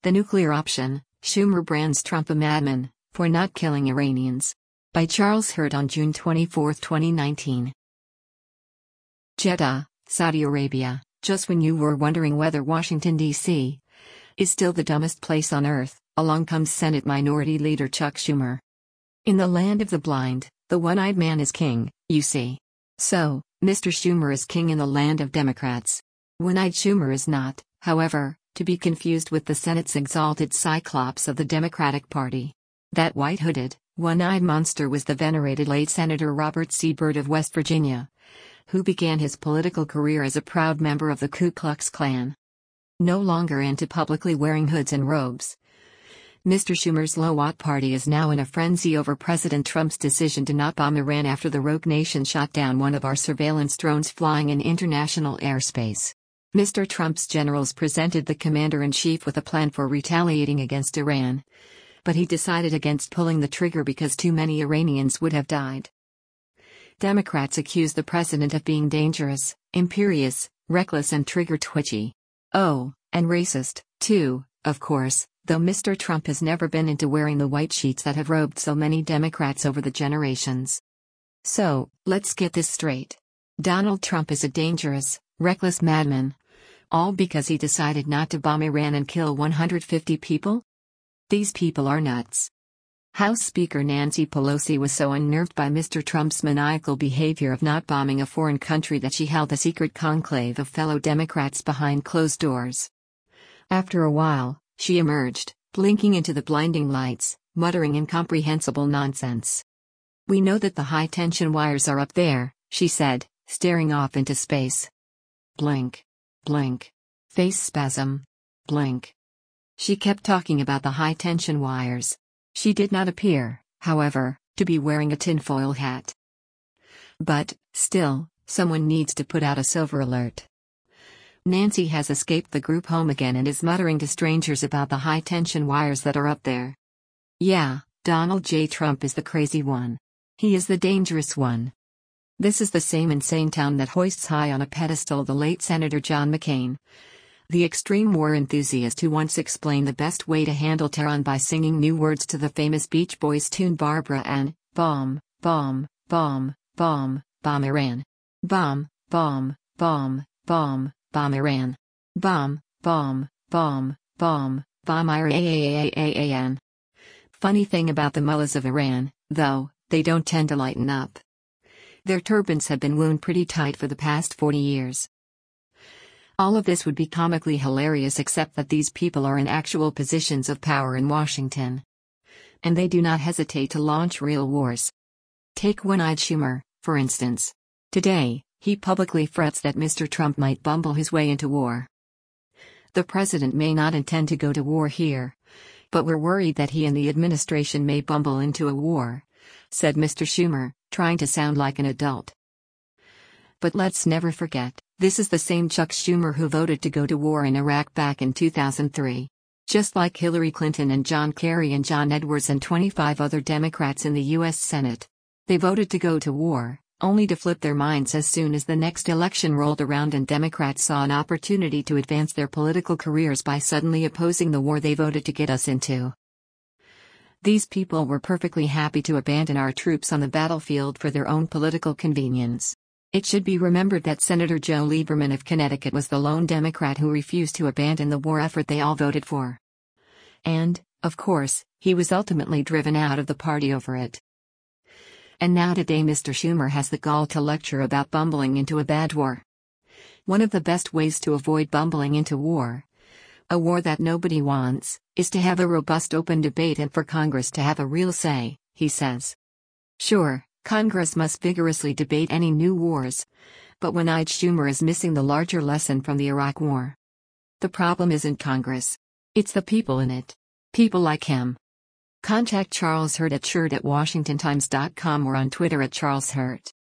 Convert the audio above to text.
The Nuclear Option, Schumer brands Trump a madman for not killing Iranians. By Charles Hurt on June 24, 2019. Jeddah, Saudi Arabia, just when you were wondering whether Washington, D.C. is still the dumbest place on earth, along comes Senate Minority Leader Chuck Schumer. In the land of the blind, the one-eyed man is king, you see. So, Mr. Schumer is king in the land of Democrats. One-eyed Schumer is not, however, to be confused with the Senate's exalted cyclops of the Democratic Party. That white-hooded, one-eyed monster was the venerated late Senator Robert C. Byrd of West Virginia, who began his political career as a proud member of the Ku Klux Klan. No longer into publicly wearing hoods and robes, Mr. Schumer's low-watt party is now in a frenzy over President Trump's decision to not bomb Iran after the rogue nation shot down one of our surveillance drones flying in international airspace. Mr. Trump's generals presented the commander-in-chief with a plan for retaliating against Iran, but he decided against pulling the trigger because too many Iranians would have died. Democrats accuse the president of being dangerous, imperious, reckless and trigger-twitchy. Oh, and racist, too, of course, though Mr. Trump has never been into wearing the white sheets that have robed so many Democrats over the generations. So, let's get this straight. Donald Trump is a dangerous, reckless madman. All because he decided not to bomb Iran and kill 150 people? These people are nuts. House Speaker Nancy Pelosi was so unnerved by Mr. Trump's maniacal behavior of not bombing a foreign country that she held a secret conclave of fellow Democrats behind closed doors. After a while, she emerged, blinking into the blinding lights, muttering incomprehensible nonsense. "We know that the high-tension wires are up there," she said, staring off into space. Blink. Blink. Face spasm. Blink. She kept talking about the high-tension wires. She did not appear, however, to be wearing a tinfoil hat. But, still, someone needs to put out a silver alert. Nancy has escaped the group home again and is muttering to strangers about the high-tension wires that are up there. Yeah, Donald J. Trump is the crazy one. He is the dangerous one. This is the same insane town that hoists high on a pedestal the late Senator John McCain, the extreme war enthusiast who once explained the best way to handle Tehran by singing new words to the famous Beach Boys tune Barbara Ann, bomb, bomb, bomb, bomb, bomb Iran. Bomb, bomb, bomb, bomb, bomb Iran. Bomb, bomb, bomb, bomb, bomb Iran. Funny thing about the mullahs of Iran, though, they don't tend to lighten up. Their turbans have been wound pretty tight for the past 40 years. All of this would be comically hilarious except that these people are in actual positions of power in Washington. And they do not hesitate to launch real wars. Take one-eyed Schumer, for instance. Today, he publicly frets that Mr. Trump might bumble his way into war. The president may not intend to go to war here, but we're worried that he and the administration may bumble into a war, said Mr. Schumer, trying to sound like an adult. But let's never forget, this is the same Chuck Schumer who voted to go to war in Iraq back in 2003. Just like Hillary Clinton and John Kerry and John Edwards and 25 other Democrats in the U.S. Senate. They voted to go to war, only to flip their minds as soon as the next election rolled around and Democrats saw an opportunity to advance their political careers by suddenly opposing the war they voted to get us into. These people were perfectly happy to abandon our troops on the battlefield for their own political convenience. It should be remembered that Senator Joe Lieberman of Connecticut was the lone Democrat who refused to abandon the war effort they all voted for. And, of course, he was ultimately driven out of the party over it. And now today Mr. Schumer has the gall to lecture about bumbling into a bad war. One of the best ways to avoid bumbling into war, a war that nobody wants, is to have a robust open debate and for Congress to have a real say, he says. Sure, Congress must vigorously debate any new wars, but one-eyed Schumer is missing the larger lesson from the Iraq War. The problem isn't Congress. It's the people in it. People like him. Contact Charles Hurt at shirt@washingtontimes.com or on Twitter @CharlesHurt.